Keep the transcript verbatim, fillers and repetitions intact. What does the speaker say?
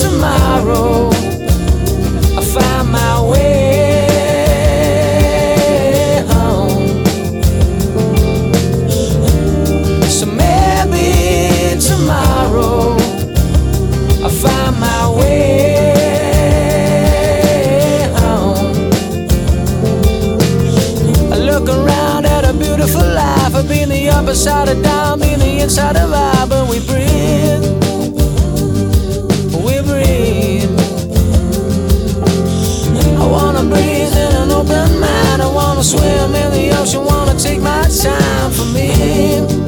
tomorrow I find my way home. So maybe tomorrow I find my way home. I look around at a beautiful life. I've been the upper side of down, been the inside of I, but we breathe. We breathe. I wanna breathe in an open mind. I wanna swim in the ocean, wanna take my time for me.